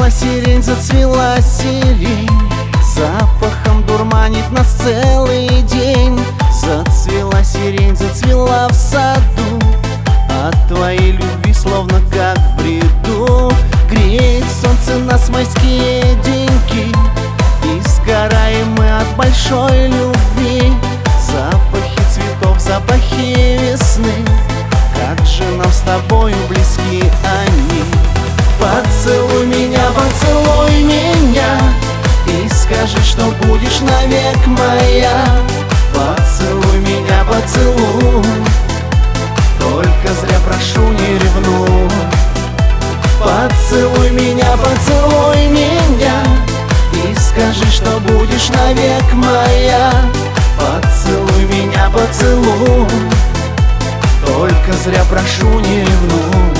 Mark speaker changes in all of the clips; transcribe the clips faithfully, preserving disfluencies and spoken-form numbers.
Speaker 1: Зацвела сирень, зацвела сирень, запахом дурманит нас целый день. Зацвела сирень, зацвела в саду, от твоей любви словно как в бреду. Греет солнце нас майские деньки, и сгораем мы от большой любви. Запахи цветов, запахи весны, как же нам с тобою близки они. Поцелуй меня, поцелуй меня, и скажи, что будешь навек моя. Поцелуй меня, поцелуй, только зря прошу, не ревнуй. Поцелуй меня, поцелуй меня, и скажи, что будешь навек моя. Поцелуй меня, поцелуй, только зря прошу, не ревнуй.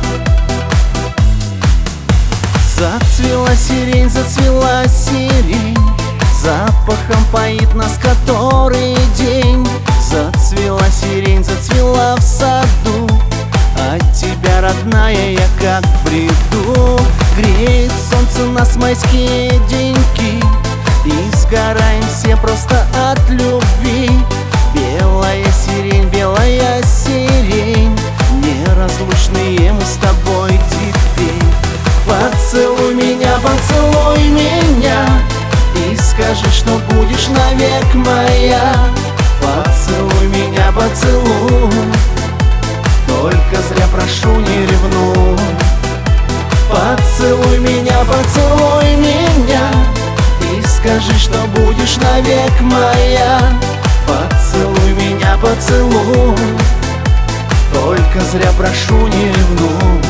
Speaker 1: Зацвела сирень, зацвела сирень, запахом поит нас который день. Зацвела сирень, зацвела в саду, от тебя, родная, я как в бреду. Греет солнце нас майские деньки, и сгораем все просто от любви. Белая сирень, белая сирень, неразлучные мы с тобой теперь. Поцелуй меня, поцелуй меня, и скажи, что будешь навек моя. Поцелуй меня, поцелуй, только зря прошу, не ревнуй. Поцелуй меня, поцелуй меня, и скажи, что будешь навек моя. Поцелуй меня, поцелуй, только зря прошу, не ревнуй.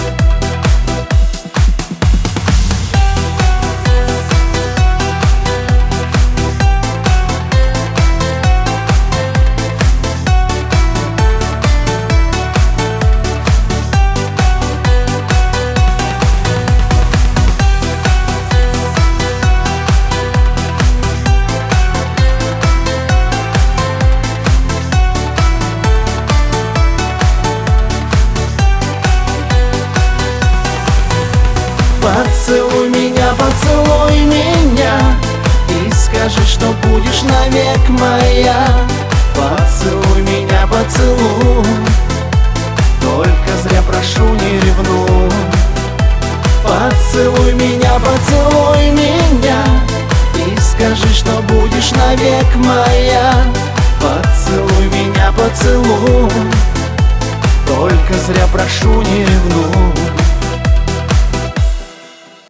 Speaker 1: Поцелуй меня, поцелуй меня, и скажи, что будешь навек моя. Поцелуй меня, поцелуй, только зря прошу, не ревнуй. Поцелуй меня, поцелуй меня, и скажи, что будешь навек моя. Поцелуй меня, поцелуй, только зря прошу, не ревнуй.